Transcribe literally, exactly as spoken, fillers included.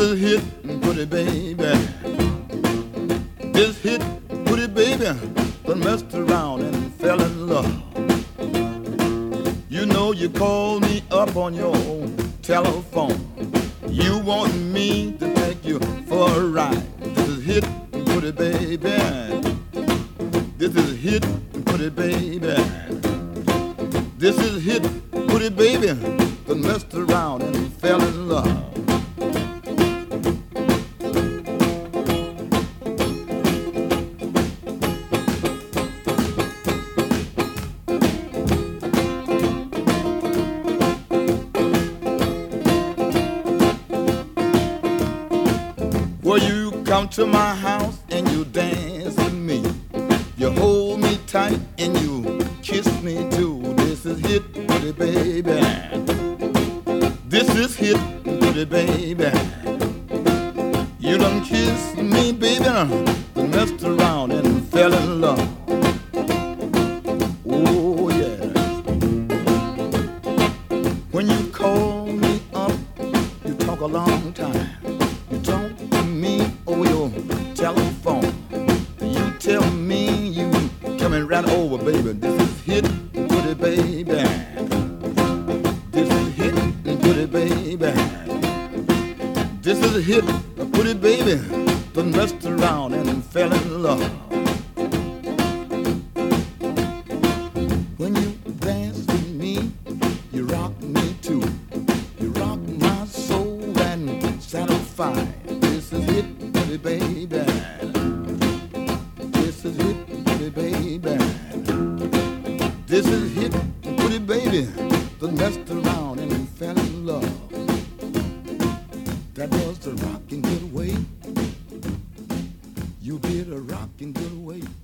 is hit, pretty baby. This hit, pretty baby, done messed around and fell in love. You know you called me up on your telephone. You want me to take you for a ride. This is hit, pretty baby. This is hit, pretty baby. This is hit, pretty baby, that messed around and fell in love. Well, you come to my house and you dance with me. You hold me tight and you kiss me too. This is hit, pretty baby. This is hit, pretty baby. You done kissed me, baby, then messed around and fell in love. Oh, yeah. When you call me up, you talk a long time. You talk to me over your telephone. You tell me you coming right over, baby. This is hit, pretty baby. This is hit, pretty baby. This is a hit, pretty baby, that messed around and fell in love. When you dance with me, you rock me too. You rock my soul and satisfy. This is hit, pretty baby. This is hit, pretty baby. This is hit, pretty baby, that messed around and fell in love. That was the rockin' good way. You did a rockin' good way.